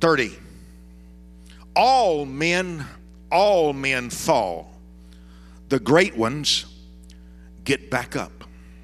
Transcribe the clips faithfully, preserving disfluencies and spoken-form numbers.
thirty. All men, all men fall. The great ones get back up.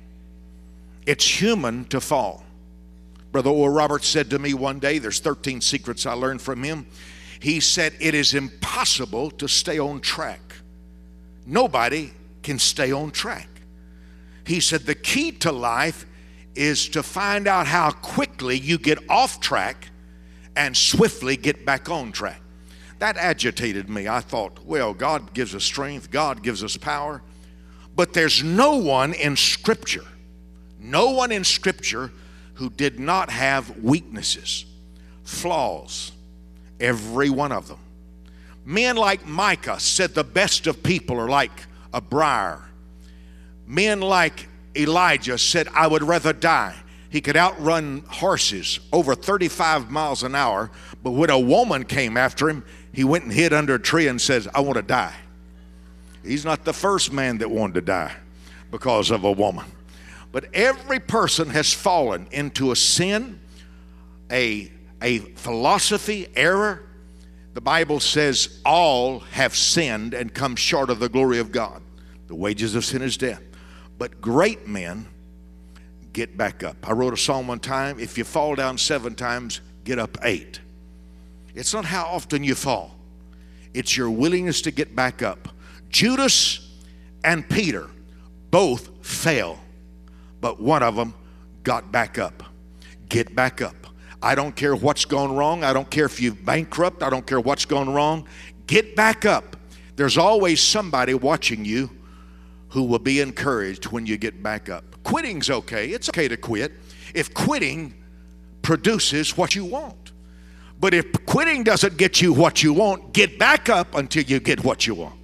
It's human to fall. Brother Oral Roberts said to me one day, there's thirteen secrets I learned from him. He said, it is impossible to stay on track. Nobody can stay on track. He said, the key to life is to find out how quickly you get off track and swiftly get back on track. That agitated me. I thought, well, God gives us strength, God gives us power, but there's no one in Scripture, no one in Scripture who did not have weaknesses, flaws, every one of them. Men like Micah said the best of people are like a briar. Men like Elijah said, I would rather die. He could outrun horses over thirty-five miles an hour, but when a woman came after him, he went and hid under a tree and says, I want to die. He's not the first man that wanted to die because of a woman. But every person has fallen into a sin, a, a philosophy, error. The Bible says all have sinned and come short of the glory of God. The wages of sin is death. But great men get back up. I wrote a song one time, if you fall down seven times, get up eight. It's not how often you fall. It's your willingness to get back up. Judas and Peter both fell, but one of them got back up. Get back up. I don't care what's gone wrong. I don't care if you're bankrupt. I don't care what's gone wrong. Get back up. There's always somebody watching you who will be encouraged when you get back up. Quitting's okay. It's okay to quit if quitting produces what you want. But if quitting doesn't get you what you want, get back up until you get what you want.